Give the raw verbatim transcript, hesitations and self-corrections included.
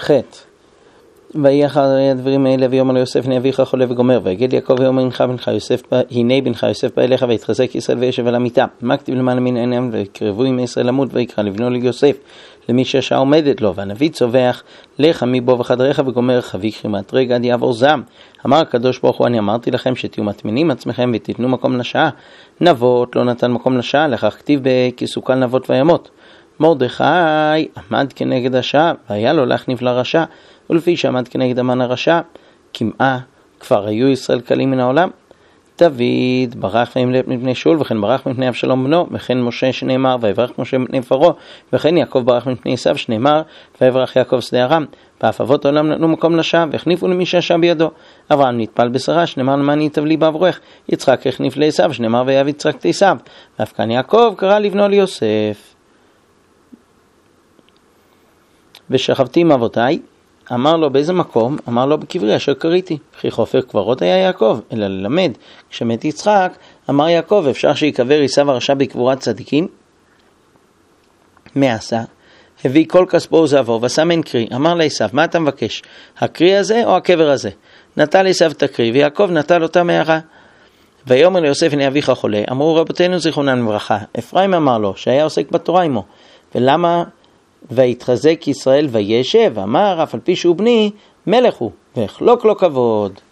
חטא. ויהי אחר הדברים האלה ויאמר ליוסף הנה אביך חולה וגומר, ויגד יעקב ויאמר הנך בנך יוסף הנה בנך יוסף בא אליך ויתחזק ישראל וישב על המיטה. מה כתיב למעלה מן עיניהם ויקרבו עם ישראל למות ויקרא לבנו ליוסף למי שהשעה עומדת לו, והנביא צווח לך מבוא וחדריך וגומר חבי כרימת רגע עד יעבור זעם. אמר הקדוש ברוך הוא אני אמרתי לכם שתהיו מטמינים עצמכם ותיתנו מקום לשעה. נבות לא נתן מקום לשעה, לכך כתיב בכיסוקל נבות וימות. מרדכי עמד כנגד השעה והיה לו להחניף לרשע, ולפי שעמד כנגד המן הרשע כמעה כבר היו ישראל קלים מן העולם. דוד ברח מפני שאול וכן ברח מפני אבשלום בנו, וכן משה שנאמר ויברח משה מפני פרעה, וכן יעקב ברח מפני עשיו שנאמר ויברח יעקב שדה ארם. ואף אבות העולם נתנו מקום לשעה והחניפו למי שהשעה בידו. אברהם נטפל בשרה שנאמר למען ייטב לי בעבורך. יצחק החניף לעשיו שנאמר ויאהב יצחק את עשיו. ואף כאן יעקב קרא לבנו ליוסף. ושכבתי עם אבותיי, אמר לו באיזה מקום? אמר לו בקברי אשר קריתי. וכי חופר קברות היה יעקב, אלא ללמד. כשמת יצחק, אמר יעקב אפשר שיקבר עשיו הרשע בקבורת צדיקים? מה עשה? הביא כל כספו וזהבו ועשה מן קרי. אמר לעשיו מה אתה מבקש? הקרי הזה או הקבר הזה? נטל עשיו את הקרי ויעקב נטל אותה מערה. ויאמר ליוסף הנה אביך חולה. אמרו רבותינו זיכרונם לברכה. אפרים אמר לו שהיה עוסק בתורה עמו. ולמה? ויתחזק ישראל וישב, אמר אף על פי שהוא בני מלך הוא, והחלוק לו כבוד.